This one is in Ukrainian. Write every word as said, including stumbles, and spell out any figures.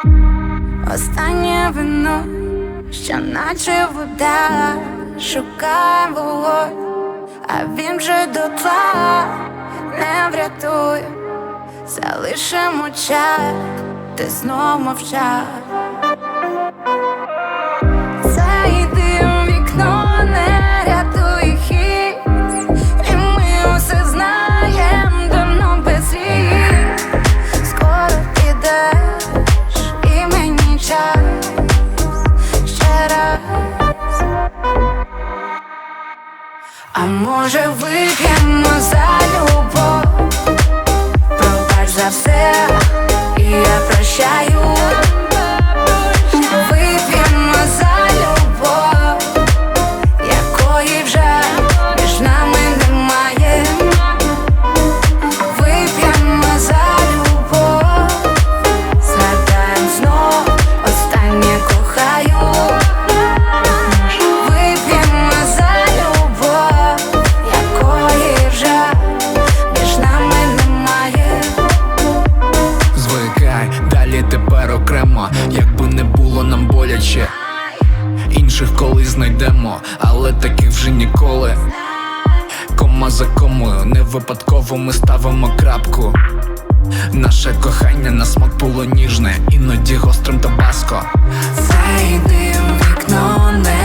Останнє вино, що наче вода, шукає вогонь, а він вже дотла не врятує. Залишимо час, ти знов мовчав. Цей дим вікно не рятує хід, і ми усе знаєм давно без слів. Скоро підеш, і мені час ще раз. А може вип'ємо за любов? Пробач за все, і я прощаю. Вип'ємо за любов, якої вже між нами немає. Вип'ємо за любов, згадаєм знов останнє кохаю. Вип'ємо за любов, якої вже між нами немає. Звикай, далі тепер окремо, якби не було нам боляче. Інших колись знайдемо, але таких вже ніколи. Кома за комою, не випадково ми ставимо крапку. Наше кохання на смак було ніжне, іноді гострим табаско. Цей дим вікно не